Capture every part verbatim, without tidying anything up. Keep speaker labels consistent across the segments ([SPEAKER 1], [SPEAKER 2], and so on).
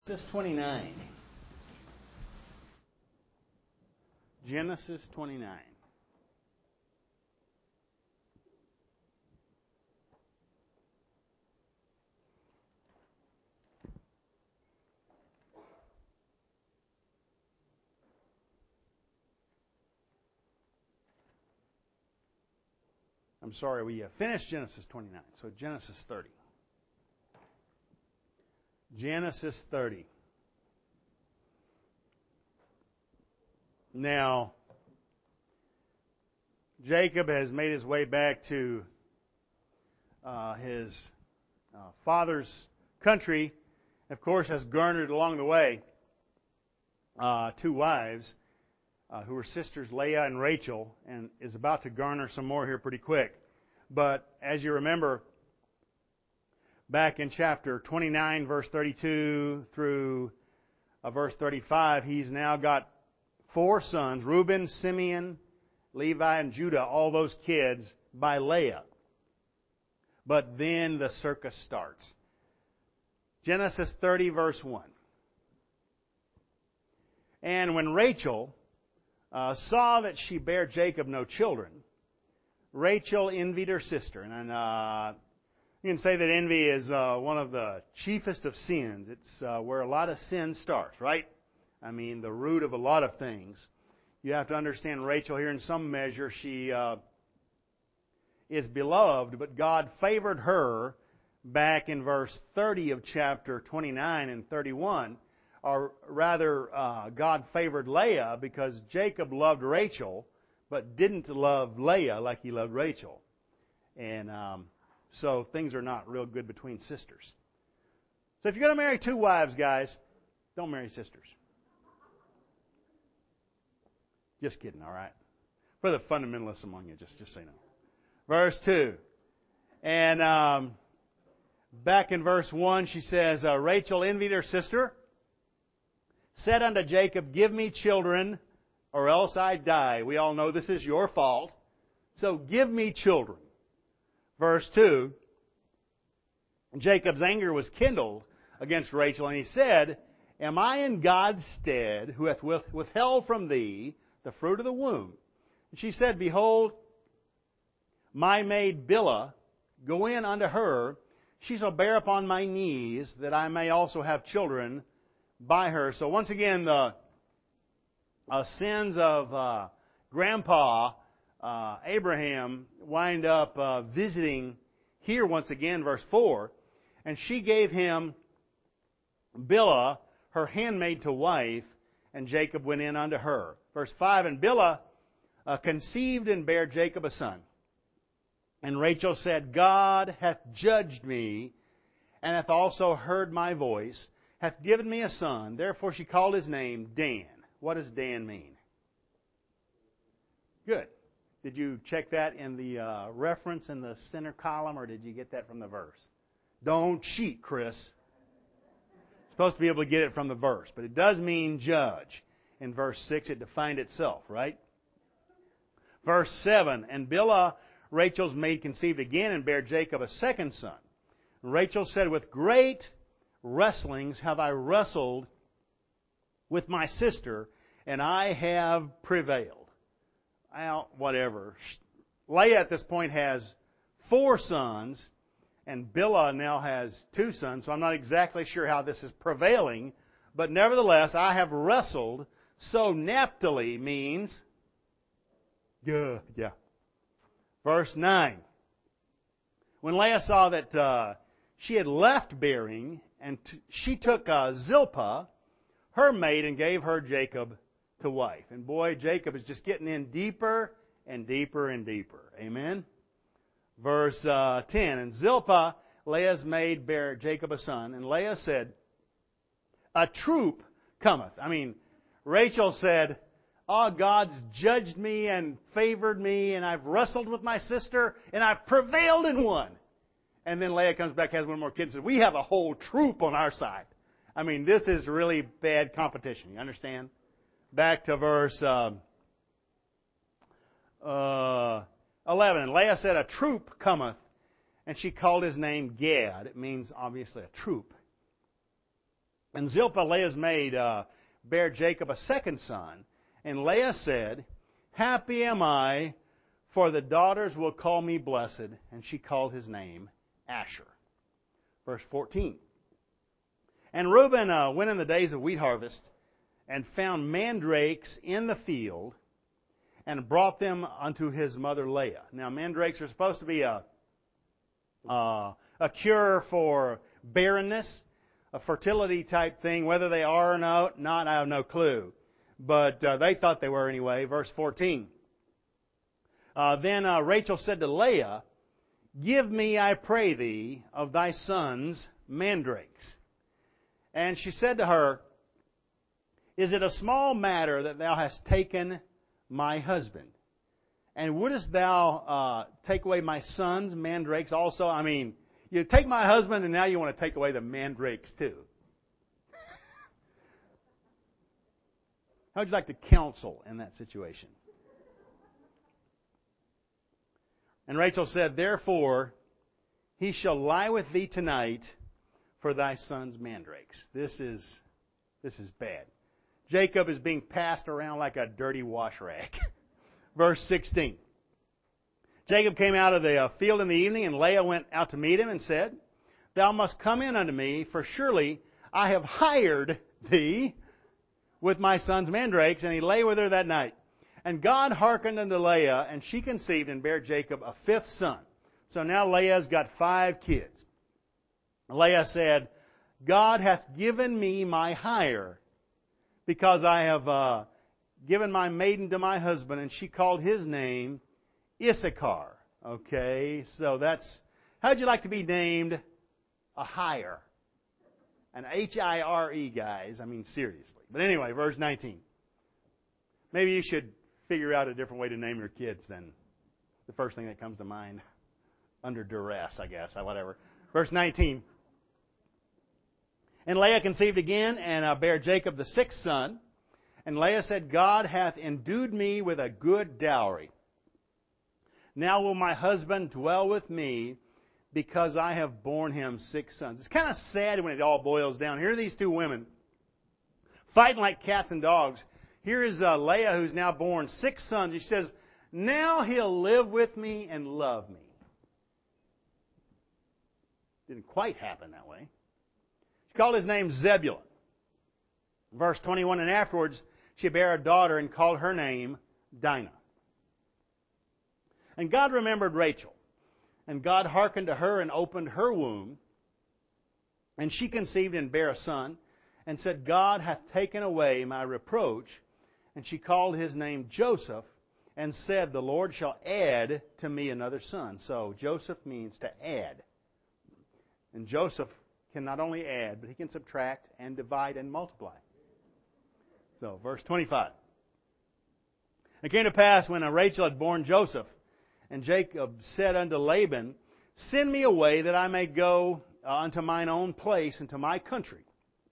[SPEAKER 1] Genesis twenty-nine. Genesis twenty-nine. I'm sorry, we uh, finished Genesis twenty-nine, so Genesis thirty. Genesis thirty. Now, Jacob has made his way back to uh, his uh, father's country. Of course, has garnered along the way uh, two wives uh, who were sisters, Leah and Rachel, and is about to garner some more here pretty quick. But as you remember, back in chapter twenty-nine, verse thirty-two through uh, verse thirty-five, he's now got four sons, Reuben, Simeon, Levi, and Judah, all those kids by Leah. But then the circus starts. Genesis thirty, verse one. And when Rachel uh, saw that she bare Jacob no children, Rachel envied her sister. And uh, you can say that envy is uh, one of the chiefest of sins. It's uh, where a lot of sin starts, right? I mean, the root of a lot of things. You have to understand Rachel here in some measure. She uh, is beloved, but God favored her back in verse thirty of chapter twenty-nine and thirty-one. Or rather, uh, God favored Leah because Jacob loved Rachel, but didn't love Leah like he loved Rachel. And um, so things are not real good between sisters. So if you're going to marry two wives, guys, don't marry sisters. Just kidding, all right? For the fundamentalists among you, just, just say no. Verse two. And um, back in verse one, she says, uh, Rachel envied her sister, said unto Jacob, give me children, or else I die. We all know this is your fault. So give me children. Verse two. Jacob's anger was kindled against Rachel, and he said, am I in God's stead, who hath withheld from thee the fruit of the womb? And she said, behold, my maid Bilhah, go in unto her. She shall bear upon my knees, that I may also have children by her. So once again, the uh, sins of uh, Grandpa uh, Abraham wind up uh, visiting here once again, verse four. And she gave him Bilhah, her handmaid to wife, and Jacob went in unto her. Verse five, and Bilhah uh, conceived and bare Jacob a son. And Rachel said, God hath judged me, and hath also heard my voice, hath given me a son. Therefore she called his name Dan. What does Dan mean? Good. Did you check that in the uh, reference in the center column, or did you get that from the verse? Don't cheat, Chris. Supposed to be able to get it from the verse, but it does mean judge. In verse six, it defined itself, right? Verse seven, and Bilhah, Rachel's maid, conceived again and bare Jacob a second son. And Rachel said, with great wrestlings have I wrestled with my sister, and I have prevailed. Well, whatever. Leah at this point has four sons, and Bilhah now has two sons, so I'm not exactly sure how this is prevailing. But nevertheless, I have wrestled. So Naphtali means, yeah, yeah. Verse nine. When Leah saw that uh, she had left bearing, and t- she took uh, Zilpah, her maid, and gave her Jacob to wife. And boy, Jacob is just getting in deeper and deeper and deeper. Amen? Verse uh, ten. And Zilpah, Leah's maid, bare Jacob a son. And Leah said, a troop cometh. I mean, Rachel said, oh, God's judged me and favored me, and I've wrestled with my sister, and I've prevailed and won. And then Leah comes back, has one more kid, and says, we have a whole troop on our side. I mean, this is really bad competition. You understand? Back to verse uh, uh, eleven. And Leah said, a troop cometh, and she called his name Gad. It means, obviously, a troop. And Zilpah, Leah's maid, uh, bare Jacob a second son. And Leah said, Happy am I, for the daughters will call me blessed. And she called his name Asher. Verse fourteen. And Reuben uh, went in the days of wheat harvest and found mandrakes in the field and brought them unto his mother Leah. Now, mandrakes are supposed to be a, uh, a cure for barrenness, a fertility type thing. Whether they are or not, not I have no clue. But uh, they thought they were anyway. Verse fourteen. Uh, then uh, Rachel said to Leah, Give me, I pray thee, of thy sons mandrakes. And she said to her, Is it a small matter that thou hast taken my husband? And wouldest thou uh, take away my sons mandrakes also? I mean, you take my husband and now you want to take away the mandrakes too. How would you like to counsel in that situation? And Rachel said, Therefore, he shall lie with thee tonight for thy son's mandrakes. This is, this is bad. Jacob is being passed around like a dirty wash rag. Verse sixteen. Jacob came out of the field in the evening, and Leah went out to meet him and said, Thou must come in unto me, for surely I have hired thee with my son's mandrakes. And he lay with her that night. And God hearkened unto Leah, and she conceived and bare Jacob a fifth son. So now Leah's got five kids. Leah said, God hath given me my hire, because I have uh, given my maiden to my husband. And she called his name Issachar. Okay, so that's, how'd you like to be named a hire? An H I R E, guys. I mean, seriously. But anyway, verse nineteen. Maybe you should figure out a different way to name your kids than the first thing that comes to mind. Under duress, I guess. Whatever. Verse nineteen. And Leah conceived again, and uh, bare Jacob the sixth son. And Leah said, God hath endued me with a good dowry. Now will my husband dwell with me, because I have borne him six sons. It's kind of sad when it all boils down. Here are these two women fighting like cats and dogs. Here is uh, Leah, who's now born six sons. She says, now he'll live with me and love me. Didn't quite happen that way. She called his name Zebulun. Verse twenty-one, and afterwards she bare a daughter and called her name Dinah. And God remembered Rachel. And God hearkened to her and opened her womb. And she conceived and bare a son, and said, God hath taken away my reproach. And she called his name Joseph, and said, The Lord shall add to me another son. So Joseph means to add. And Joseph can not only add, but he can subtract and divide and multiply. So, verse twenty-five. It came to pass when Rachel had borne Joseph, and Jacob said unto Laban, Send me away that I may go unto mine own place and to my country.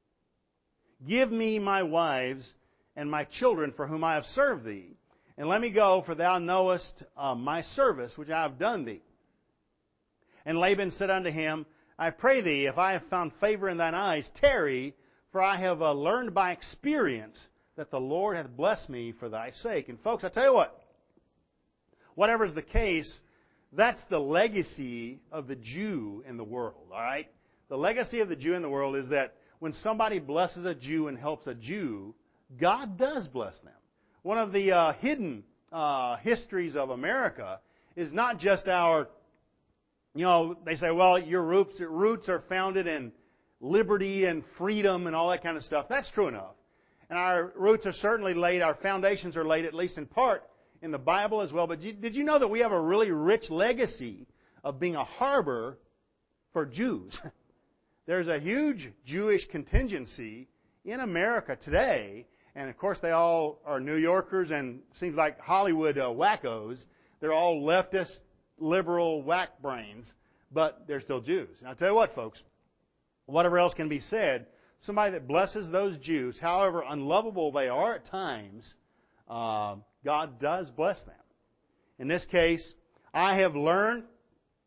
[SPEAKER 1] Give me my wives and my children for whom I have served thee, and let me go, for thou knowest uh, my service which I have done thee. And Laban said unto him, I pray thee, if I have found favor in thine eyes, tarry, for I have uh, learned by experience that the Lord hath blessed me for thy sake. And folks, I tell you what, whatever's the case, that's the legacy of the Jew in the world, all right? The legacy of the Jew in the world is that when somebody blesses a Jew and helps a Jew, God does bless them. One of the uh, hidden uh, histories of America is not just our, you know, they say, well, your roots, roots are founded in liberty and freedom and all that kind of stuff. That's true enough. And our roots are certainly laid, our foundations are laid, at least in part, in the Bible as well. But did you know that we have a really rich legacy of being a harbor for Jews? There's a huge Jewish contingency in America today. And, of course, they all are New Yorkers and seems like Hollywood uh, wackos. They're all leftist, liberal whack brains, but they're still Jews. And I'll tell you what, folks, whatever else can be said, somebody that blesses those Jews, however unlovable they are at times, uh, God does bless them. In this case, I have learned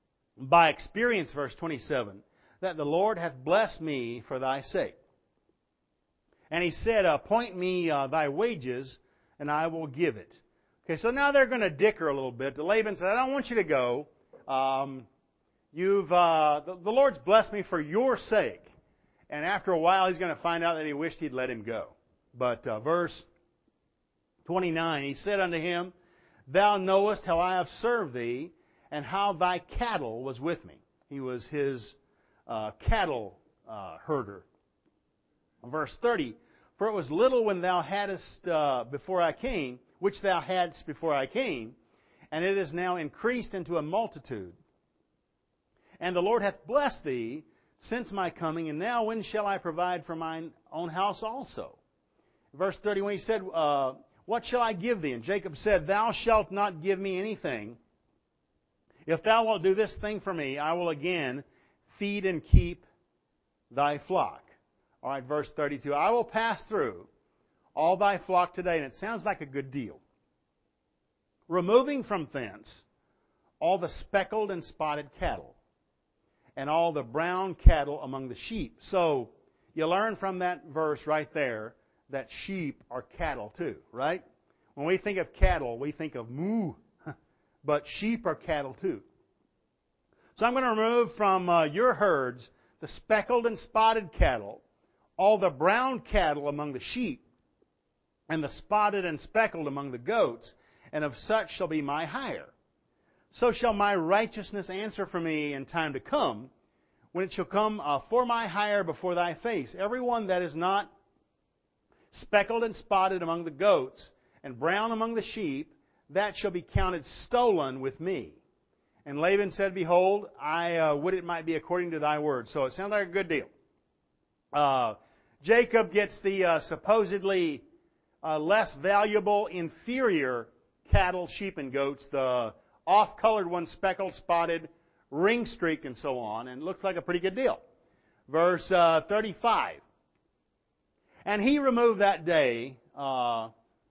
[SPEAKER 1] by experience, verse twenty-seven, that the Lord hath blessed me for thy sake. And he said, appoint me uh, thy wages, and I will give it. Okay, so now they're going to dicker a little bit. Laban said, I don't want you to go. Um, you've uh, the, the Lord's blessed me for your sake. And after a while, he's going to find out that he wished he'd let him go. But uh, verse twenty-nine, he said unto him, Thou knowest how I have served thee, and how thy cattle was with me. He was his uh, cattle uh, herder. Verse thirty, For it was little when thou hadst uh, before I came, which thou hadst before I came, and it is now increased into a multitude. And the Lord hath blessed thee since my coming, and now when shall I provide for mine own house also? Verse thirty-one, he said, uh, What shall I give thee? And Jacob said, Thou shalt not give me anything. If thou wilt do this thing for me, I will again feed and keep thy flock. All right, verse thirty-two, I will pass through all thy flock today. And it sounds like a good deal. Removing from thence all the speckled and spotted cattle, and all the brown cattle among the sheep. So, you learn from that verse right there that sheep are cattle too, right? When we think of cattle, we think of moo, but sheep are cattle too. So I'm going to remove from uh, your herds the speckled and spotted cattle, all the brown cattle among the sheep, and the spotted and speckled among the goats, and of such shall be my hire. So shall my righteousness answer for me in time to come, when it shall come uh, for my hire before thy face. Everyone that is not speckled and spotted among the goats, and brown among the sheep, that shall be counted stolen with me. And Laban said, Behold, I uh, would it might be according to thy word. So it sounds like a good deal. Uh, Jacob gets the uh, supposedly uh, less valuable, inferior cattle, sheep, and goats, the off-colored ones, speckled, spotted, ring-streaked, and so on, and it looks like a pretty good deal. Verse uh, thirty-five. And he removed that day uh,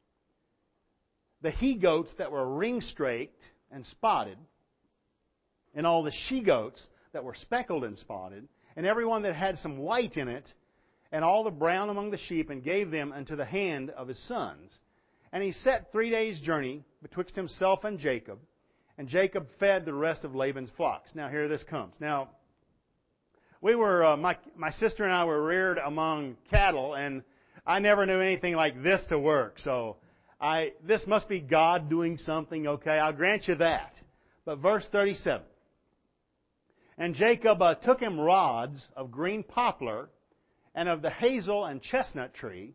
[SPEAKER 1] the he-goats that were ring-streaked and spotted, and all the she-goats that were speckled and spotted, and every one that had some white in it, and all the brown among the sheep, and gave them unto the hand of his sons. And he set three days' journey betwixt himself and Jacob, and Jacob fed the rest of Laban's flocks. Now here this comes. Now, we were, uh, my, my sister and I were reared among cattle, and I never knew anything like this to work. So, I, this must be God doing something, okay? I'll grant you that. But verse thirty-seven. And Jacob uh, took him rods of green poplar, and of the hazel and chestnut tree,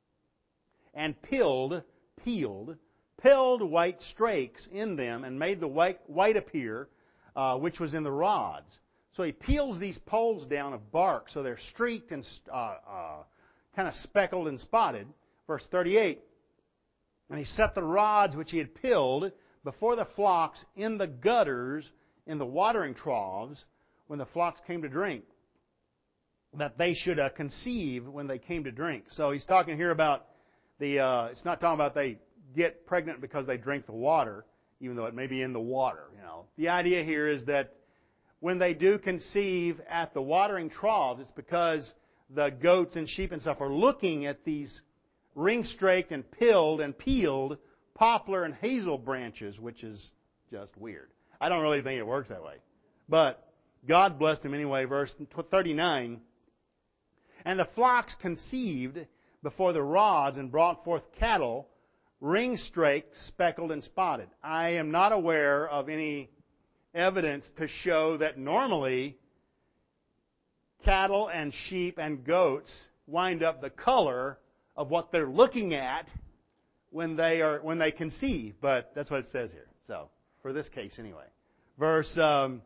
[SPEAKER 1] and peeled, peeled, peeled white strakes in them, and made the white, white appear, uh, which was in the rods. So he peels these poles down of bark, so they're streaked and uh, uh, kind of speckled and spotted. Verse thirty-eight. And he set the rods which he had peeled before the flocks in the gutters, in the watering troughs, when the flocks came to drink, that they should uh, conceive when they came to drink. So he's talking here about the, uh, it's not talking about they get pregnant because they drink the water, even though it may be in the water, you know. The idea here is that when they do conceive at the watering troughs, it's because the goats and sheep and stuff are looking at these ring-straked and pilled and peeled poplar and hazel branches, which is just weird. I don't really think it works that way. But God blessed him anyway. Verse thirty-nine. And the flocks conceived before the rods and brought forth cattle, ring-straked, speckled, and spotted. I am not aware of any evidence to show that normally cattle and sheep and goats wind up the color of what they're looking at when they are when they conceive. But that's what it says here. So, for this case anyway. Verse um,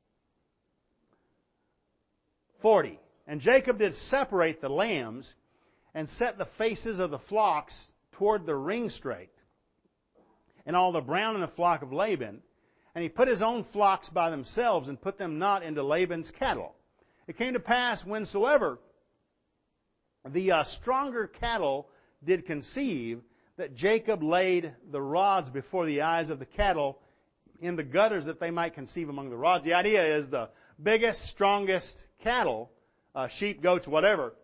[SPEAKER 1] forty. And Jacob did separate the lambs, and set the faces of the flocks toward the ring-straked, and all the brown in the flock of Laban. And he put his own flocks by themselves, and put them not into Laban's cattle. It came to pass, whensoever the uh, stronger cattle did conceive, that Jacob laid the rods before the eyes of the cattle in the gutters, that they might conceive among the rods. The idea is the biggest, strongest cattle, uh, sheep, goats, whatever,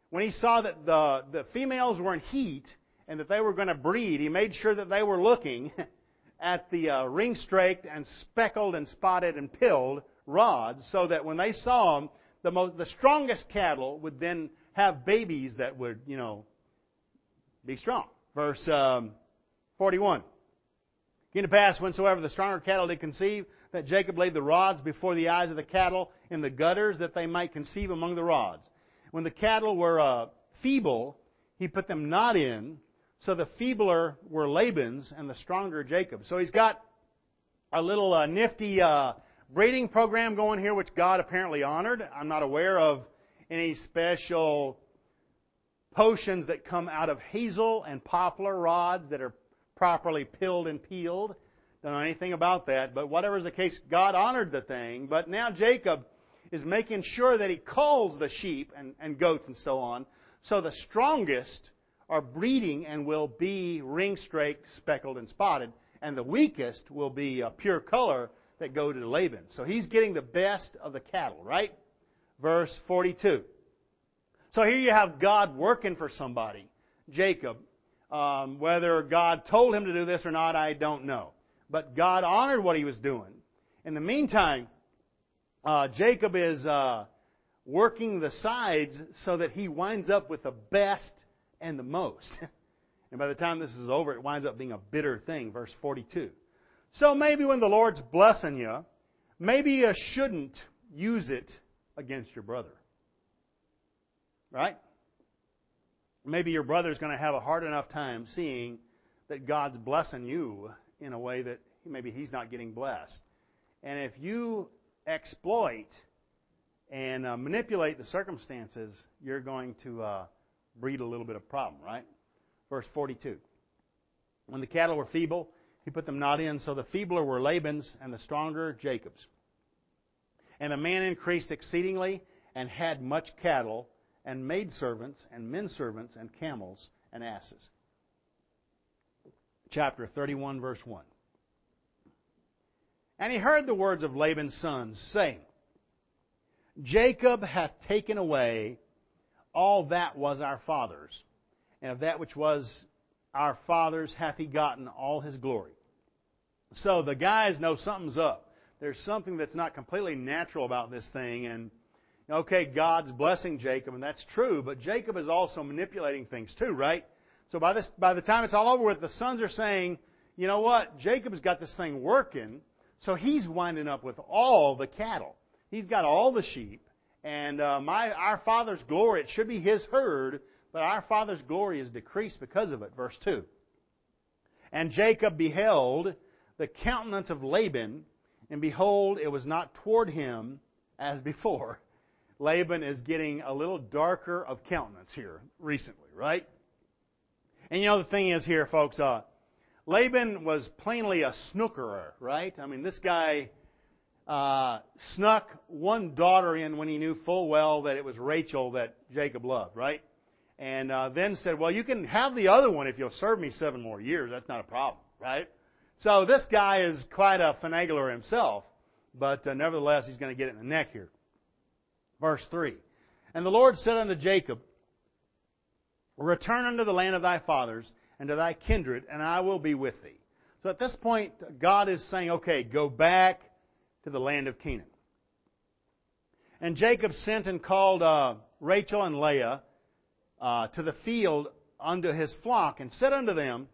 [SPEAKER 1] when he saw that the, the females were in heat and that they were going to breed, he made sure that they were looking at the uh, ring-straked and speckled and spotted and pilled rods, so that when they saw them, the most, the strongest cattle would then have babies that would, you know, be strong. Verse um, forty-one. It came to pass, whensoever the stronger cattle did conceive, that Jacob laid the rods before the eyes of the cattle in the gutters, that they might conceive among the rods. When the cattle were uh, feeble, he put them not in, so the feebler were Laban's and the stronger Jacob's. So he's got a little uh, nifty uh, breeding program going here, which God apparently honored. I'm not aware of any special potions that come out of hazel and poplar rods that are properly pilled and peeled. Don't know anything about that, but whatever is the case, God honored the thing. But now Jacob is making sure that he culls the sheep and, and goats and so on, so the strongest are breeding and will be ring-straked, speckled, and spotted, and the weakest will be a pure color that go to Laban. So he's getting the best of the cattle, right? Verse forty-two. So here you have God working for somebody, Jacob. Um, whether God told him to do this or not, I don't know. But God honored what he was doing. In the meantime, uh, Jacob is uh, working the sides so that he winds up with the best and the most. And by the time this is over, it winds up being a bitter thing. Verse forty-two. So maybe when the Lord's blessing you, maybe you shouldn't use it against your brother. Right? Maybe your brother's going to have a hard enough time seeing that God's blessing you in a way that maybe he's not getting blessed. And if you exploit and uh, manipulate the circumstances, you're going to uh, breed a little bit of problem, right? Verse forty-two. When the cattle were feeble, he put them not in, so the feebler were Laban's and the stronger Jacob's. And the man increased exceedingly and had much cattle and maidservants and men servants and camels and asses. Chapter thirty-one, verse one. And he heard the words of Laban's sons, saying, Jacob hath taken away all that was our father's, and of that which was our father's hath he gotten all his glory. So the guys know something's up. There's something that's not completely natural about this thing, and okay, God's blessing Jacob, and that's true, but Jacob is also manipulating things too, right? So by this, by the time it's all over with, the sons are saying, you know what, Jacob's got this thing working, so he's winding up with all the cattle. He's got all the sheep, and uh, my our father's glory, it should be his herd, but our father's glory is decreased because of it. Verse two. And Jacob beheld the countenance of Laban, and behold, it was not toward him as before. Laban is getting a little darker of countenance here recently, right? And you know the thing is here, folks, uh, Laban was plainly a snookerer, right? I mean, this guy uh, snuck one daughter in when he knew full well that it was Rachel that Jacob loved, right? And uh, then said, well, you can have the other one if you'll serve me seven more years. That's not a problem, right? So this guy is quite a finagler himself, but uh, nevertheless, he's going to get it in the neck here. Verse three. And the Lord said unto Jacob, return unto the land of thy fathers and to thy kindred, and I will be with thee. So at this point, God is saying, okay, go back to the land of Canaan. And Jacob sent and called uh, Rachel and Leah uh, to the field unto his flock, and said unto them,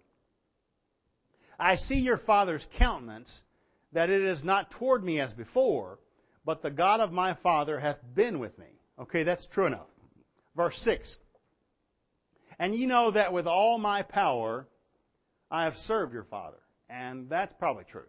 [SPEAKER 1] I see your father's countenance, that it is not toward me as before, but the God of my father hath been with me. Okay, that's true enough. Verse six. And ye know that with all my power I have served your father. And that's probably true.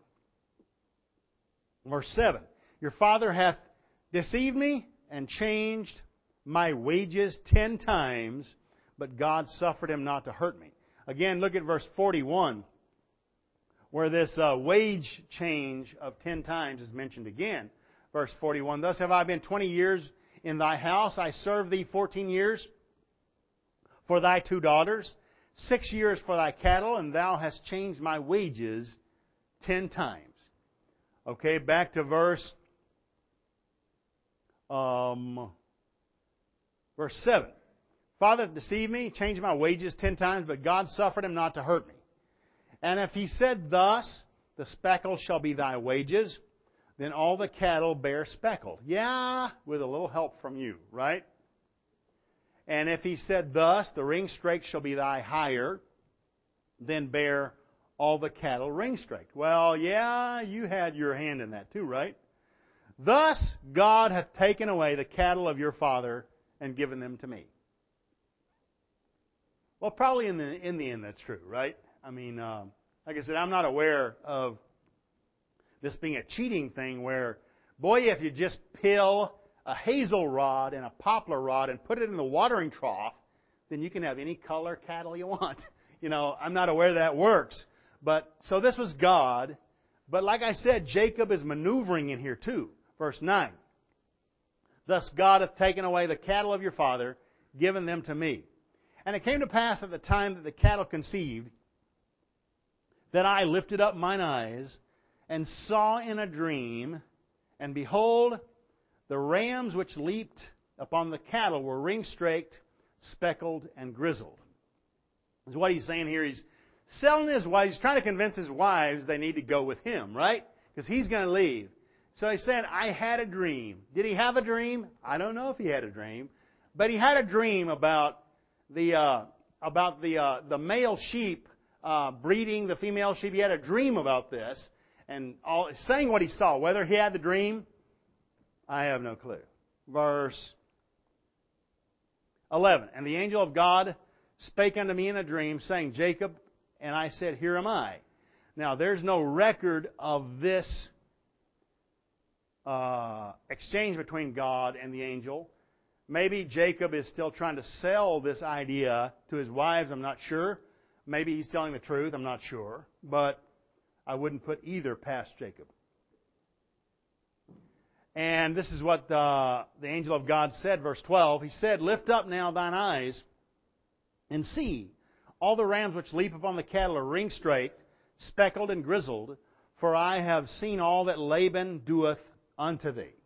[SPEAKER 1] Verse seven. Your father hath deceived me and changed my wages ten times, but God suffered him not to hurt me. Again, look at verse forty-one, where this uh, wage change of ten times is mentioned again. Verse forty-one, thus have I been twenty years in thy house, I served thee fourteen years for thy two daughters, six years for thy cattle, and thou hast changed my wages ten times. Okay, back to verse um, verse seven. Father deceived me, changed my wages ten times, but God suffered him not to hurt me. And if he said thus, the speckle shall be thy wages, then all the cattle bear speckled. Yeah, with a little help from you, right? And if he said thus, the ring-straked shall be thy hire, then bear all the cattle ring-straked. Well, yeah, you had your hand in that too, right? Thus God hath taken away the cattle of your father and given them to me. Well, probably in the in the end that's true, right? I mean, um, like I said, I'm not aware of this being a cheating thing where, boy, if you just peel a hazel rod and a poplar rod and put it in the watering trough, then you can have any color cattle you want. You know, I'm not aware that works. But, so this was God. But like I said, Jacob is maneuvering in here too. Verse nine. Thus God hath taken away the cattle of your father, given them to me. And it came to pass at the time that the cattle conceived, that I lifted up mine eyes, and saw in a dream, and behold, the rams which leaped upon the cattle were ring-straked, speckled, and grizzled. Is what he's saying here. He's selling his wives. He's trying to convince his wives they need to go with him, right? Because he's going to leave. So he said, I had a dream. Did he have a dream? I don't know if he had a dream. But he had a dream about the uh, about the uh, the male sheep uh, breeding the female sheep. He had a dream about this. And all, saying what he saw. Whether he had the dream, I have no clue. Verse eleven. And the angel of God spake unto me in a dream, saying, Jacob, and I said, Here am I. Now, there's no record of this uh, exchange between God and the angel. Maybe Jacob is still trying to sell this idea to his wives. I'm not sure. Maybe he's telling the truth. I'm not sure. But I wouldn't put either past Jacob. And this is what uh, the angel of God said, verse twelve. He said, Lift up now thine eyes, and see, all the rams which leap upon the cattle are ring-straked, speckled, and grizzled, for I have seen all that Laban doeth unto thee.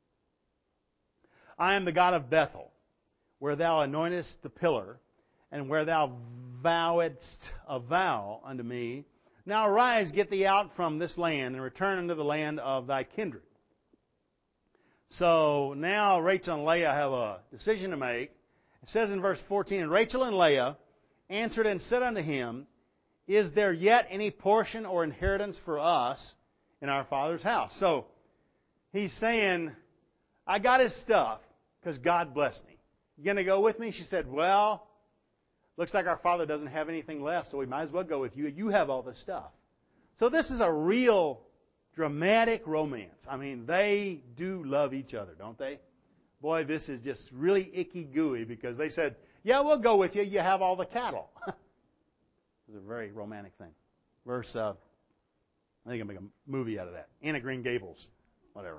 [SPEAKER 1] I am the God of Bethel, where thou anointest the pillar, and where thou vowedst a vow unto me. Now arise, get thee out from this land, and return unto the land of thy kindred. So now Rachel and Leah have a decision to make. It says in verse fourteen, And Rachel and Leah answered and said unto him, Is there yet any portion or inheritance for us in our father's house? So he's saying, I got his stuff because God blessed me. You going to go with me? She said, Well, looks like our father doesn't have anything left, so we might as well go with you. You have all the stuff. So this is a real dramatic romance. I mean, they do love each other, don't they? Boy, this is just really icky-gooey because they said, yeah, we'll go with you. You have all the cattle. It's a very romantic thing. Verse, uh, I think I'll make a movie out of that. Anne of Green Gables, whatever.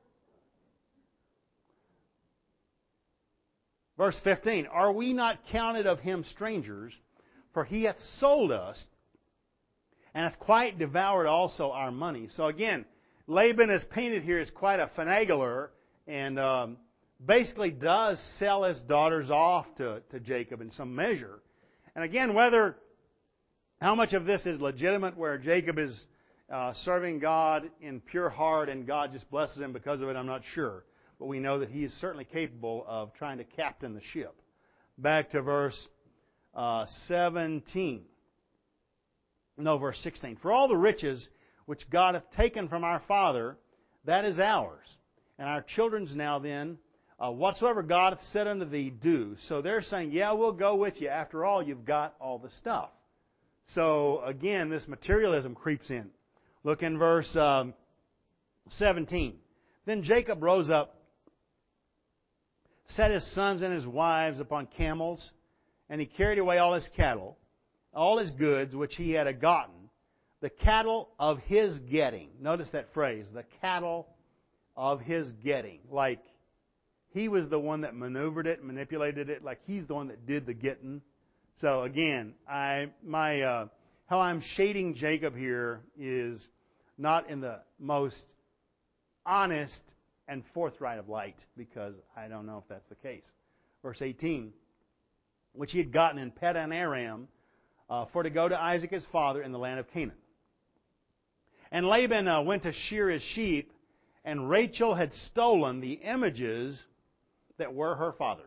[SPEAKER 1] Verse fifteen, Are we not counted of him strangers? For he hath sold us, and hath quite devoured also our money. So again, Laban is painted here as quite a finagler, and um, basically does sell his daughters off to, to Jacob in some measure. And again, whether, how much of this is legitimate, where Jacob is uh, serving God in pure heart and God just blesses him because of it, I'm not sure. But we know that he is certainly capable of trying to captain the ship. Back to verse uh, seventeen. No, verse sixteen. For all the riches which God hath taken from our father, that is ours. And our children's now then, uh, whatsoever God hath said unto thee, do. So they're saying, yeah, we'll go with you. After all, you've got all the stuff. So again, this materialism creeps in. Look in verse um, seventeen. Then Jacob rose up, set his sons and his wives upon camels, and he carried away all his cattle, all his goods which he had gotten, the cattle of his getting. Notice that phrase, the cattle of his getting. Like he was the one that maneuvered it, manipulated it, like he's the one that did the getting. So again, I my uh, how I'm shading Jacob here is not in the most honest and forthright of light, because I don't know if that's the case. Verse eighteen. which he had gotten in Paddan Aram, uh, for to go to Isaac his father in the land of Canaan. And Laban uh, went to shear his sheep, and Rachel had stolen the images that were her father's.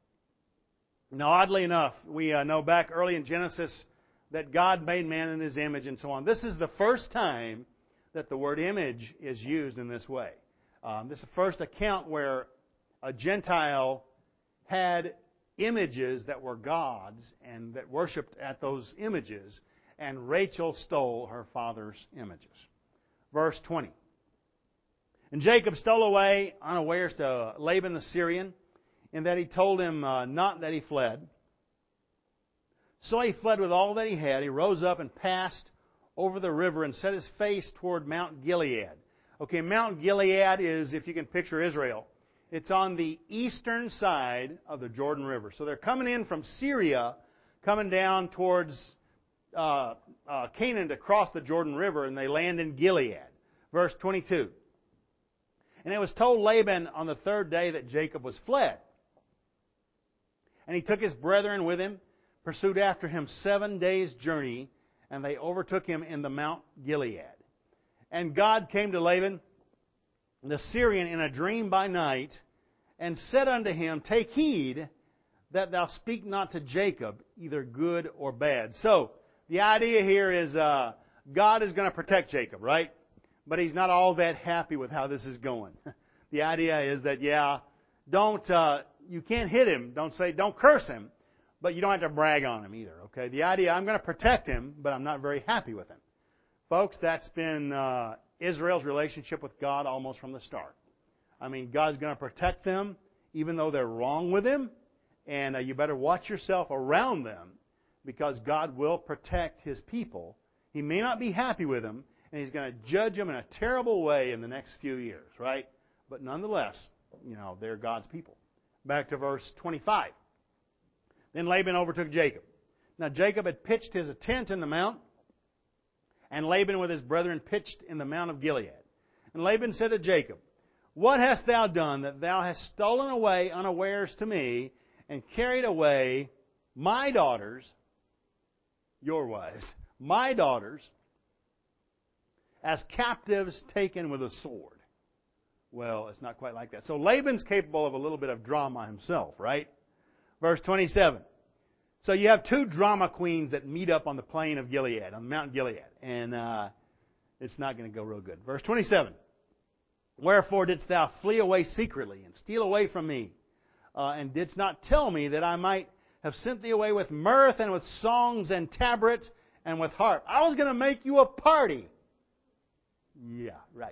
[SPEAKER 1] Now, oddly enough, we uh, know back early in Genesis that God made man in His image and so on. This is the first time that the word image is used in this way. Um, this is the first account where a Gentile had images that were gods and that worshipped at those images, and Rachel stole her father's images. Verse twenty. And Jacob stole away unawares to Laban the Syrian, in that he told him uh, not that he fled. So he fled with all that he had. He rose up and passed over the river and set his face toward Mount Gilead. Okay, Mount Gilead is, if you can picture Israel, it's on the eastern side of the Jordan River. So they're coming in from Syria, coming down towards uh, uh, Canaan to cross the Jordan River, and they land in Gilead. Verse twenty-two. And it was told Laban on the third day that Jacob was fled. And he took his brethren with him, pursued after him seven days' journey, and they overtook him in the Mount Gilead. And God came to Laban, the Syrian, in a dream by night, and said unto him, Take heed that thou speak not to Jacob, either good or bad. So, the idea here is uh, God is going to protect Jacob, right? But He's not all that happy with how this is going. The idea is that, yeah, don't, uh, you can't hit him. Don't say, don't curse him. But you don't have to brag on him either, okay? The idea, I'm going to protect him, but I'm not very happy with him. Folks, that's been uh, Israel's relationship with God almost from the start. I mean, God's going to protect them even though they're wrong with Him. And uh, you better watch yourself around them, because God will protect His people. He may not be happy with them, and He's going to judge them in a terrible way in the next few years, right? But nonetheless, you know, they're God's people. Back to verse twenty-five. Then Laban overtook Jacob. Now Jacob had pitched his tent in the mount, and Laban with his brethren pitched in the Mount of Gilead. And Laban said to Jacob, What hast thou done, that thou hast stolen away unawares to me, and carried away my daughters, your wives, my daughters, as captives taken with a sword? Well, it's not quite like that. So Laban's capable of a little bit of drama himself, right? Verse twenty-seven. So you have two drama queens that meet up on the plain of Gilead, on Mount Gilead. And uh, it's not going to go real good. Verse twenty-seven. Wherefore didst thou flee away secretly, and steal away from me, uh, and didst not tell me that I might have sent thee away with mirth, and with songs, and tabrets, and with harp? I was going to make you a party. Yeah, right.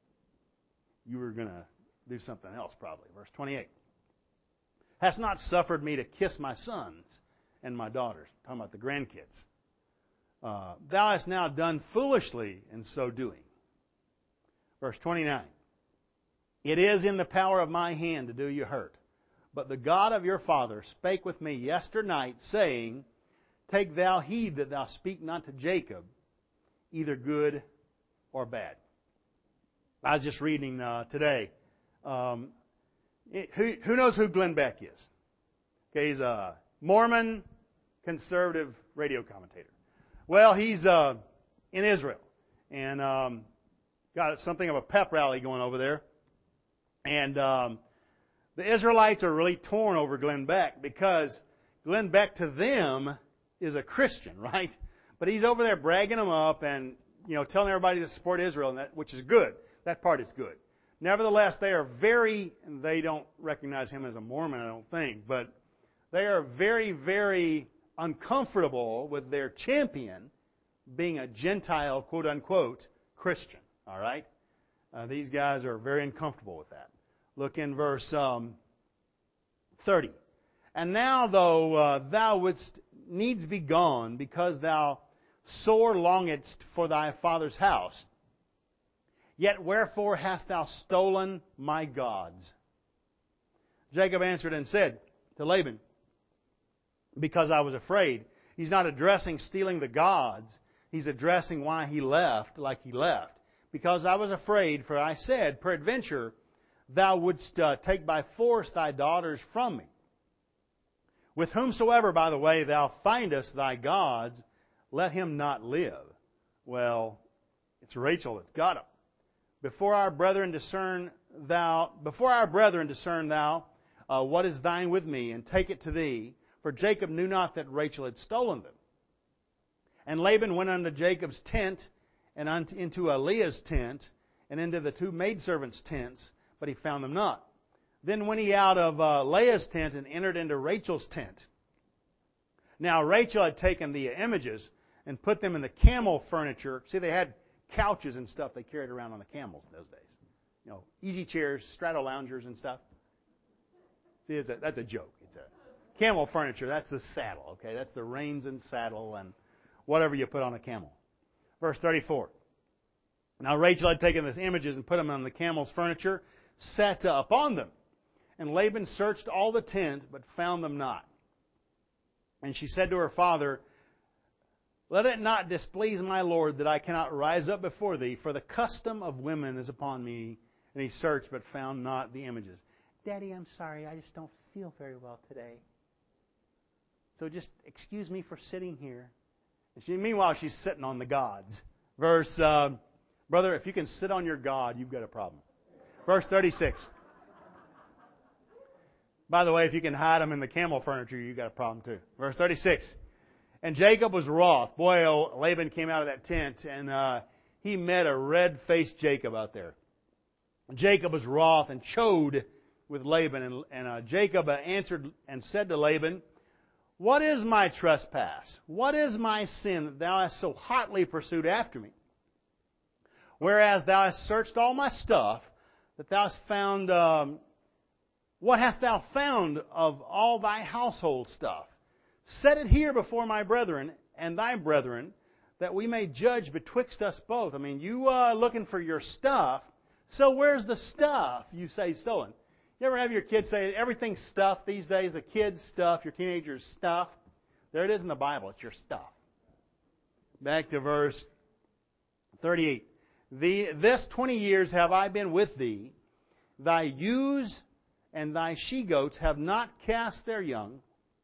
[SPEAKER 1] You were going to do something else probably. Verse twenty-eight. Hast not suffered me to kiss my sons and my daughters. Talking about the grandkids. Uh, thou hast now done foolishly in so doing. Verse twenty-nine. It is in the power of my hand to do you hurt. But the God of your father spake with me yesternight, saying, Take thou heed that thou speak not to Jacob, either good or bad. I was just reading uh, today. Um, it, who, who knows who Glenn Beck is? Okay, he's a Mormon conservative radio commentator. Well, he's uh, in Israel, and um, got something of a pep rally going over there. And um, the Israelites are really torn over Glenn Beck, because Glenn Beck to them is a Christian, right? But he's over there bragging them up and, you know, telling everybody to support Israel, and that, which is good. That part is good. Nevertheless, they are very, and they don't recognize him as a Mormon, I don't think, but they are very, very uncomfortable with their champion being a Gentile, quote unquote, Christian. All right? Uh, these guys are very uncomfortable with that. Look in verse um, thirty. And now, though uh, thou wouldst needs be gone, because thou sore longedst for thy father's house, yet wherefore hast thou stolen my gods? Jacob answered and said to Laban, Because I was afraid. He's not addressing stealing the gods. He's addressing why he left like he left. Because I was afraid, for I said, Peradventure, thou wouldst uh, take by force thy daughters from me. With whomsoever, by the way, thou findest thy gods, let him not live. Well, it's Rachel that's got them. Before our brethren discern thou, before our brethren discern thou, uh, what is thine with me, and take it to thee. For Jacob knew not that Rachel had stolen them. And Laban went unto Jacob's tent, and unto, into Leah's tent, and into the two maidservants' tents, but he found them not. Then went he out of uh, Leah's tent and entered into Rachel's tent. Now Rachel had taken the images and put them in the camel furniture. See, they had couches and stuff they carried around on the camels in those days. You know, easy chairs, straddle loungers and stuff. See, it's a, that's a joke. It's a camel furniture. That's the saddle, okay? That's the reins and saddle and whatever you put on a camel. Verse thirty-four. Now Rachel had taken these images and put them on the camel's furniture, sat upon them. And Laban searched all the tent, but found them not. And she said to her father, let it not displease my Lord that I cannot rise up before thee, for the custom of women is upon me. And he searched, but found not the images. Daddy, I'm sorry, I just don't feel very well today. So just excuse me for sitting here. And she, meanwhile, she's sitting on the gods. Verse, uh, brother, if you can sit on your God, you've got a problem. Verse thirty-six. By the way, if you can hide them in the camel furniture, you've got a problem too. Verse thirty-six. And Jacob was wroth. Boy, oh, Laban came out of that tent, and uh, he met a red-faced Jacob out there. Jacob was wroth and chode with Laban. And, and uh, Jacob answered and said to Laban, what is my trespass? What is my sin that thou hast so hotly pursued after me? Whereas thou hast searched all my stuff, that thou hast found... Um, What hast thou found of all thy household stuff? Set it here before my brethren and thy brethren, that we may judge betwixt us both. I mean, you are uh, looking for your stuff, so where's the stuff you say stolen? You ever have your kids say, everything's stuff these days, the kids' stuff, your teenagers' stuff? There it is in the Bible, it's your stuff. Back to verse thirty-eight. The, this twenty years have I been with thee, thy ewes and thy she-goats have not cast their young,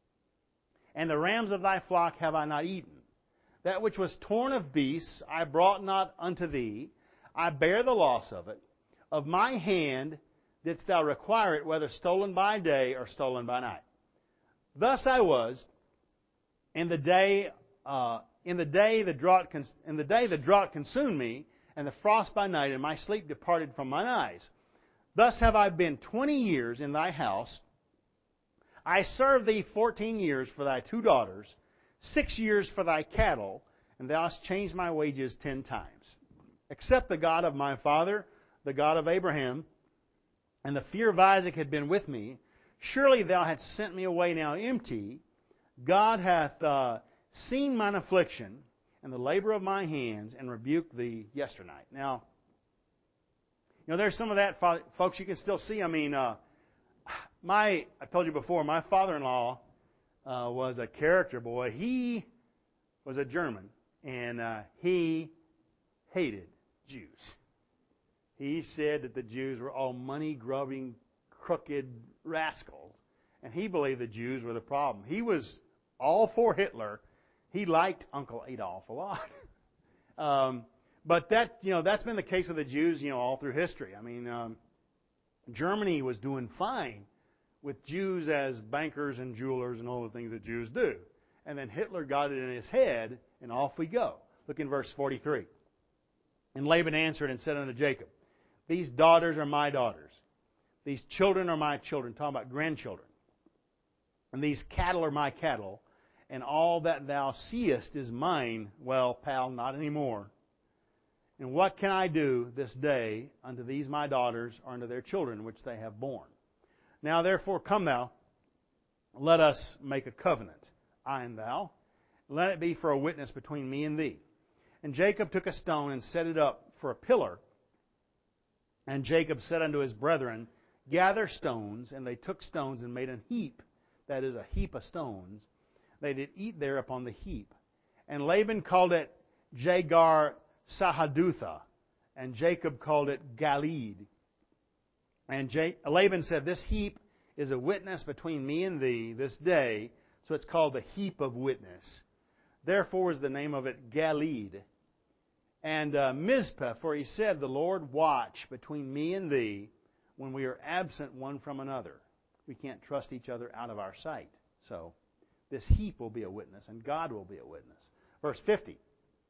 [SPEAKER 1] and the rams of thy flock have I not eaten. That which was torn of beasts I brought not unto thee. I bear the loss of it. Of my hand didst thou require it, whether stolen by day or stolen by night. Thus I was in the day, uh, in the day the drought, cons- in the day the drought consumed me, and the frost by night, and my sleep departed from mine eyes. Thus have I been twenty years in thy house. I served thee fourteen years for thy two daughters, six years for thy cattle, and thou hast changed my wages ten times. Except the God of my father, the God of Abraham, and the fear of Isaac had been with me, surely thou hadst sent me away now empty. God hath uh, seen mine affliction and the labor of my hands, and rebuked thee yesternight. Now, you know, there's some of that, folks, you can still see. I mean, uh, my, I told you before, my father-in-law uh, was a character boy. He was a German, and uh, he hated Jews. He said that the Jews were all money-grubbing, crooked rascals, and he believed the Jews were the problem. He was all for Hitler. He liked Uncle Adolf a lot. um, But that, you know, that's been the case with the Jews, you know, all through history. I mean, um, Germany was doing fine with Jews as bankers and jewelers and all the things that Jews do. And then Hitler got it in his head, and off we go. Look in verse forty-three. And Laban answered and said unto Jacob, these daughters are my daughters. These children are my children. Talking about grandchildren. And these cattle are my cattle. And all that thou seest is mine. Well, pal, not anymore. And what can I do this day unto these my daughters, or unto their children which they have borne? Now therefore come thou, let us make a covenant, I and thou. Let it be for a witness between me and thee. And Jacob took a stone and set it up for a pillar. And Jacob said unto his brethren, gather stones. And they took stones and made an heap, that is, a heap of stones. They did eat there upon the heap. And Laban called it Jagar Sahadutha, and Jacob called it Galeed. And J- Laban said, this heap is a witness between me and thee this day So it's called the heap of witness. Therefore is the name of it Galeed. And uh, Mizpah, for he said, the Lord watch between me and thee when we are absent one from another. We can't trust each other out of our sight. So this heap will be a witness, and God will be a witness. Verse fifty.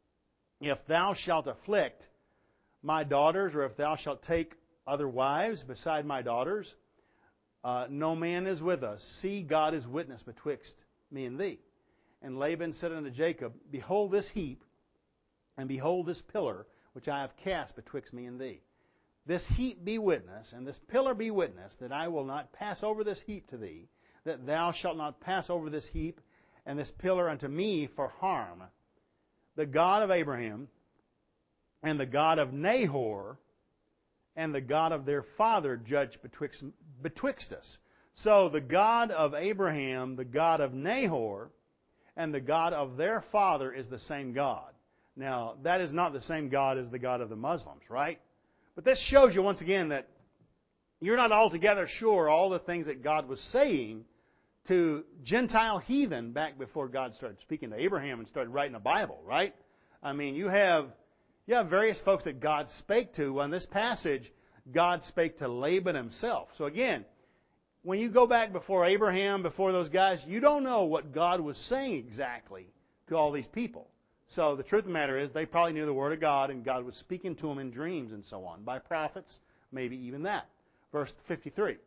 [SPEAKER 1] If thou shalt afflict my daughters, or if thou shalt take other wives beside my daughters, uh, no man is with us. See, God is witness betwixt me and thee. And Laban said unto Jacob, Behold this heap, and behold this pillar, which I have cast betwixt me and thee. This heap be witness, and this pillar be witness, that I will not pass over this heap to thee, that thou shalt not pass over this heap and this pillar unto me for harm. The God of Abraham, and the God of Nahor, and the God of their father judge betwixt, betwixt us. So the God of Abraham, the God of Nahor, and the God of their father is the same God. Now, that is not the same God as the God of the Muslims, right? But this shows you once again that you're not altogether sure all the things that God was saying to Gentile heathen back before God started speaking to Abraham and started writing the Bible, right? I mean, you have you have various folks that God spake to. On this passage, God spake to Laban himself. So again, when you go back before Abraham, before those guys, you don't know what God was saying exactly to all these people. So the truth of the matter is they probably knew the Word of God, and God was speaking to them in dreams and so on, by prophets, maybe even that. Verse fifty-three.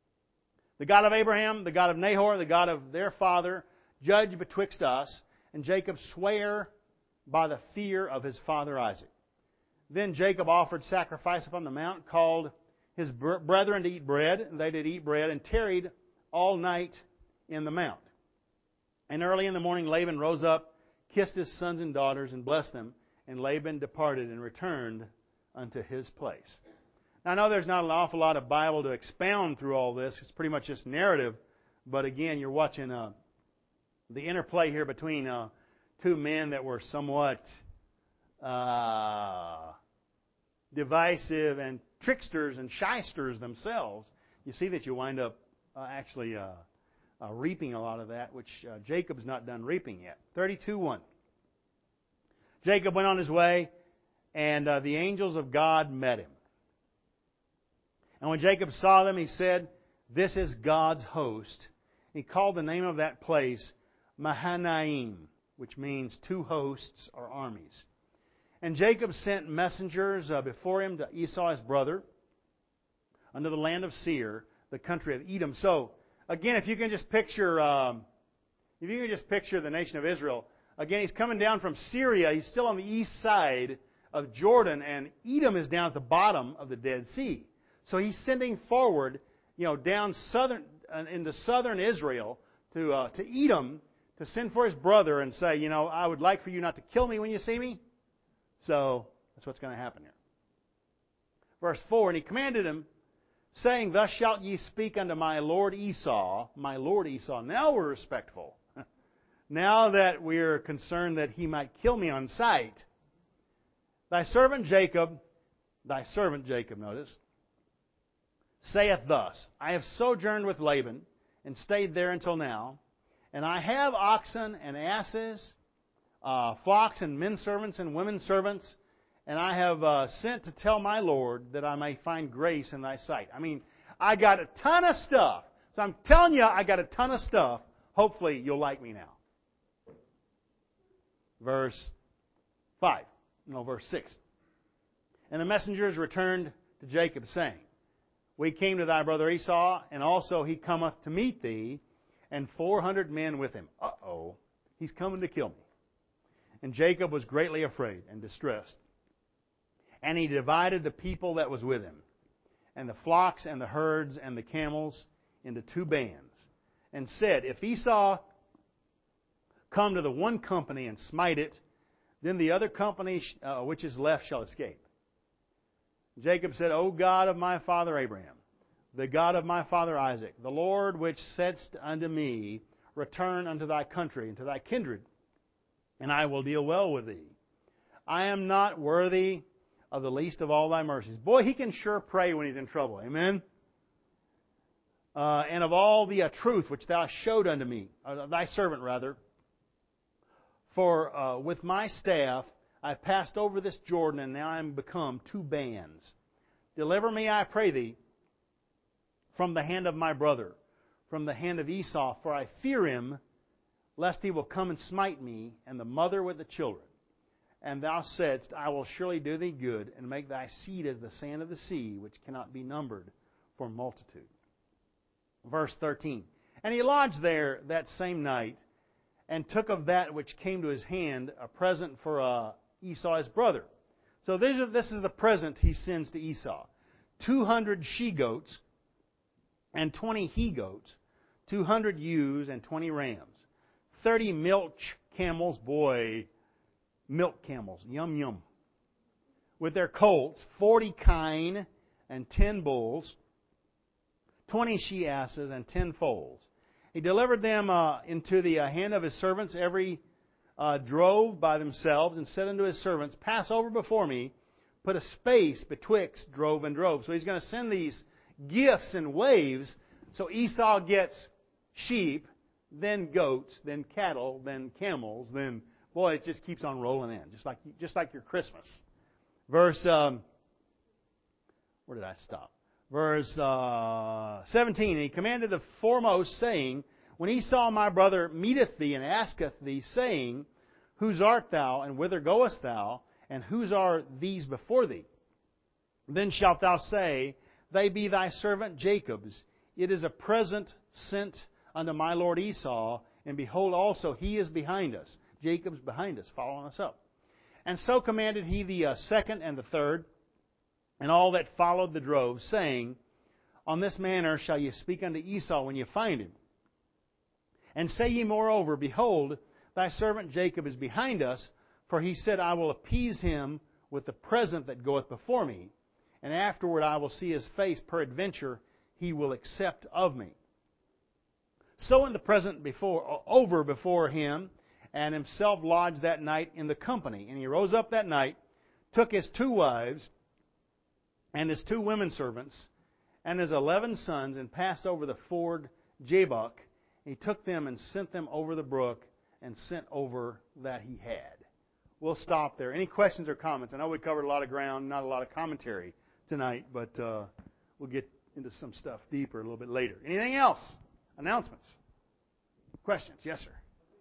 [SPEAKER 1] The God of Abraham, the God of Nahor, the God of their father, judge betwixt us, and Jacob sware by the fear of his father Isaac. Then Jacob offered sacrifice upon the mount, called his brethren to eat bread, and they did eat bread, and tarried all night in the mount. And early in the morning Laban rose up, kissed his sons and daughters, and blessed them, and Laban departed and returned unto his place. Now, I know there's not an awful lot of Bible to expound through all this. It's pretty much just narrative. But again, you're watching uh, the interplay here between uh, two men that were somewhat uh, divisive and tricksters and shysters themselves. You see that you wind up uh, actually uh, uh, reaping a lot of that, which uh, Jacob's not done reaping yet. thirty-two one. Jacob went on his way, and uh, the angels of God met him. And when Jacob saw them, he said, This is God's host. He called the name of that place Mahanaim, which means two hosts or armies. And Jacob sent messengers uh, before him to Esau his brother, unto the land of Seir, the country of Edom. So, again, if you can just picture, um, if you can just picture the nation of Israel, again, he's coming down from Syria. He's still on the east side of Jordan, and Edom is down at the bottom of the Dead Sea. So he's sending forward, you know, down southern uh, into southern Israel to uh, to Edom to send for his brother and say, you know, I would like for you not to kill me when you see me. So that's what's going to happen here. Verse four, and he commanded him, saying, Thus shalt ye speak unto my lord Esau, my lord Esau. Now we're respectful. Now that we're concerned that he might kill me on sight. Thy servant Jacob, thy servant Jacob, notice, saith thus, I have sojourned with Laban, and stayed there until now, and I have oxen and asses, uh, flocks and men servants and women servants, and I have uh, sent to tell my Lord that I may find grace in thy sight. I mean, I got a ton of stuff. So I'm telling you, I got a ton of stuff. Hopefully you'll like me now. Verse five. No, verse six. And the messengers returned to Jacob, saying, We came to thy brother Esau, and also he cometh to meet thee, and four hundred men with him. Uh-oh, he's coming to kill me. And Jacob was greatly afraid and distressed. And he divided the people that was with him, and the flocks and the herds and the camels into two bands, and said, If Esau come to the one company and smite it, then the other company uh, which is left shall escape. Jacob said, O God of my father Abraham, the God of my father Isaac, the Lord which saidst unto me, Return unto thy country and to thy kindred, and I will deal well with thee. I am not worthy of the least of all thy mercies. Boy, he can sure pray when he's in trouble. Amen? uh, and of all the uh, truth which thou showed unto me, uh, thy servant rather. For uh, with my staff I passed over this Jordan, and now I am become two bands. Deliver me, I pray thee, from the hand of my brother, from the hand of Esau, for I fear him, lest he will come and smite me, and the mother with the children. And thou saidst, I will surely do thee good, and make thy seed as the sand of the sea, which cannot be numbered for multitude. Verse thirteen. And he lodged there that same night, and took of that which came to his hand a present for uh, Esau his brother. So this is, this is the present he sends to Esau. Two hundred she-goats, and twenty he-goats, two hundred ewes, and twenty rams. Thirty milch camels, boy, milk camels, yum yum. With their colts, forty kine, and ten bulls, twenty she-asses, and ten foals. He delivered them uh, into the uh, hand of his servants, every uh, drove by themselves, and said unto his servants, Pass over before me, put a space betwixt drove and drove. So he's going to send these gifts in waves. So Esau gets sheep, then goats, then cattle, then camels, then, boy, it just keeps on rolling in, just like just like your Christmas. Verse, um, where did I stop? Verse uh, seventeen, and he commanded the foremost, saying, When Esau my brother meeteth thee and asketh thee, saying, Whose art thou, and whither goest thou, and whose are these before thee? Then shalt thou say, They be thy servant Jacob's. It is a present sent unto my lord Esau, and behold also he is behind us. Jacob's behind us, following us up. And so commanded he the uh, second and the third, and all that followed the drove, saying, On this manner shall ye speak unto Esau when ye find him. And say ye moreover, Behold, thy servant Jacob is behind us, for he said, I will appease him with the present that goeth before me, and afterward I will see his face, peradventure he will accept of me. So in the present before over before him, and himself lodged that night in the company. And he rose up that night, took his two wives, and his two women servants, and his eleven sons, and passed over the ford Jabbok. He took them and sent them over the brook, and sent over that he had. We'll stop there. Any questions or comments? I know we covered a lot of ground, not a lot of commentary tonight, but uh, we'll get into some stuff deeper a little bit later. Anything else? Announcements? Questions? Yes, sir.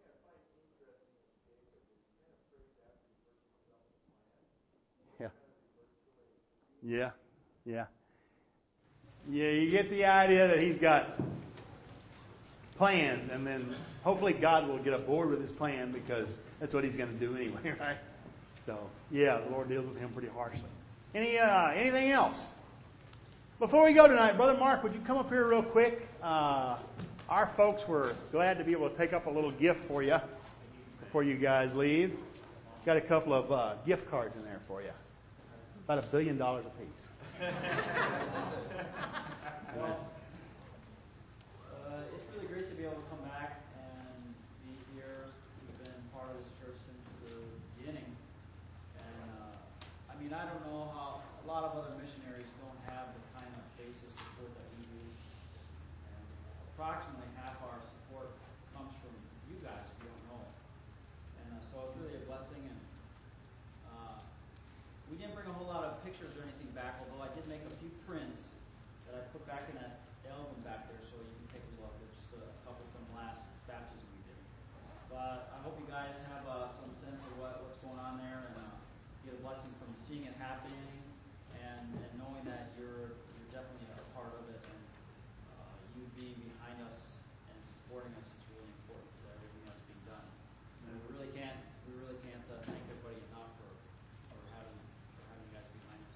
[SPEAKER 1] Yeah. Yeah. Yeah. Yeah, you get the idea that he's got plans, and then hopefully God will get aboard with his plan, because that's what he's going to do anyway, right? So, yeah, the Lord deals with him pretty harshly. Any uh, anything else? Before we go tonight, Brother Mark, would you come up here real quick? Uh, our folks were glad to be able to take up a little gift for you before you guys leave. Got a couple of uh, gift cards in there for you. About a billion dollars apiece.
[SPEAKER 2] Well, uh, it's really great to be able to come back and be here. We've been part of this church since the beginning. And, uh, I mean, I don't know how a lot of other missionaries don't have the kind of basic support that we do. And approximately half our support comes from you guys, if you don't know. And uh, so it's really a blessing. And uh, we didn't bring a whole lot of pictures or anything back, although I did make a few prints that I put back in that album back there so you can take a look. There's a couple from last baptism we did. But I hope you guys have uh, some sense of what, what's going on there, and uh, get a blessing from seeing it happening and, and knowing that you're you're definitely a part of it, and uh, you being behind us and supporting us is really important to everything that's being done. And we really can't we really can't uh, thank everybody enough for, for having for having you guys behind us.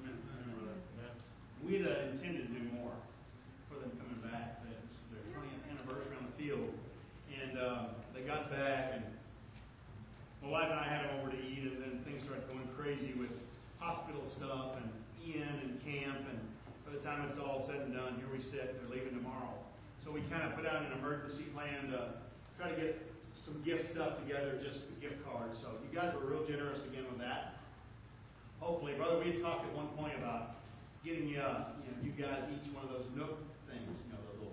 [SPEAKER 1] We'd uh, intended to do more for them coming back. It's their twentieth anniversary on the field. And uh, they got back, and my wife and I had them over to eat, and then things started going crazy with hospital stuff and Ian and camp. And by the time it's all said and done, here we sit, they're leaving tomorrow. So we kind of put out an emergency plan to try to get some gift stuff together, just the gift cards. So you guys were real generous again with that. Hopefully, brother, we had talked at one point about getting you, uh, you know, you guys each one of those Nook things, you know, the little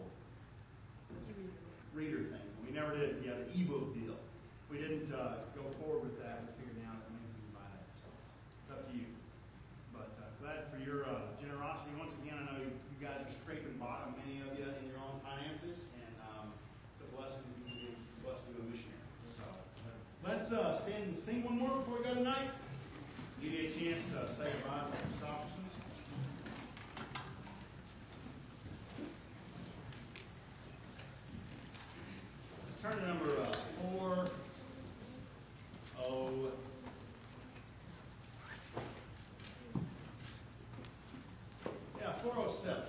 [SPEAKER 1] reader things. And we never did, yeah, the e-book deal. We didn't uh, go forward with that. We figured now that maybe we can buy that. So it's up to you. But uh, glad for your uh, generosity. Once again, I know you, you guys are scraping bottom, many of you, in your own finances. And um, it's a blessing to be blessed to be a missionary. So let's uh, stand and sing one more before we go tonight. Give you a chance to say goodbye to the Christophersons. Let's turn to number uh, four oh. Yeah, four oh seven.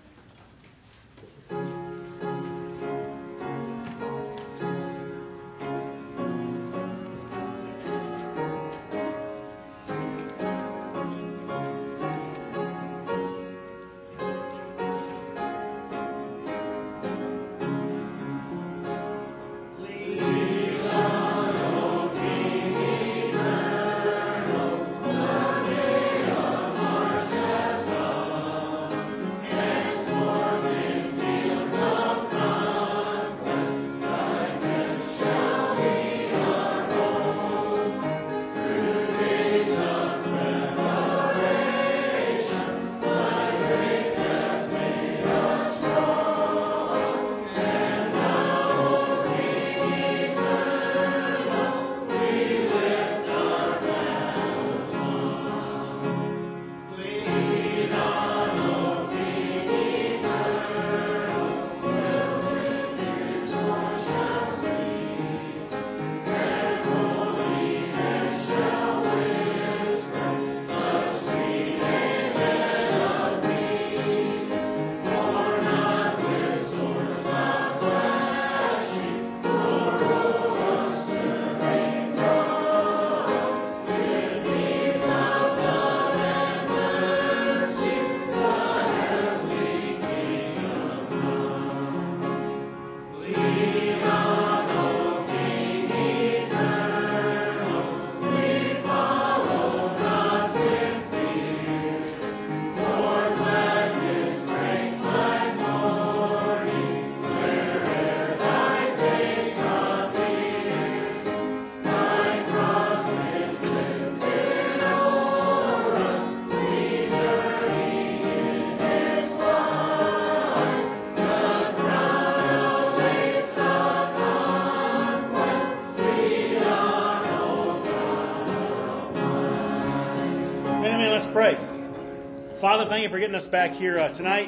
[SPEAKER 1] Father, thank you for getting us back here uh, tonight.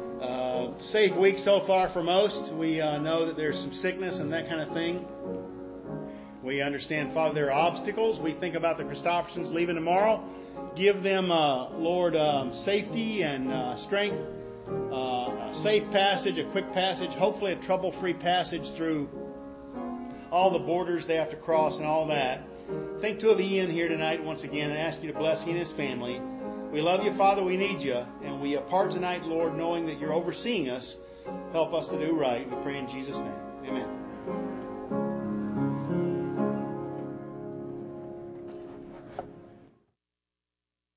[SPEAKER 1] Uh, safe week so far for most. We uh, know that there's some sickness and that kind of thing. We understand, Father, there are obstacles. We think about the Christophersons leaving tomorrow. Give them, uh, Lord, um, safety and uh, strength, uh, a safe passage, a quick passage, hopefully a trouble-free passage through all the borders they have to cross and all that. Think to of Ian here tonight once again and ask you to bless he and his family. We love you, Father. We need you. And we part tonight, Lord, knowing that you're overseeing us. Help us to do right. We pray in Jesus' name. Amen.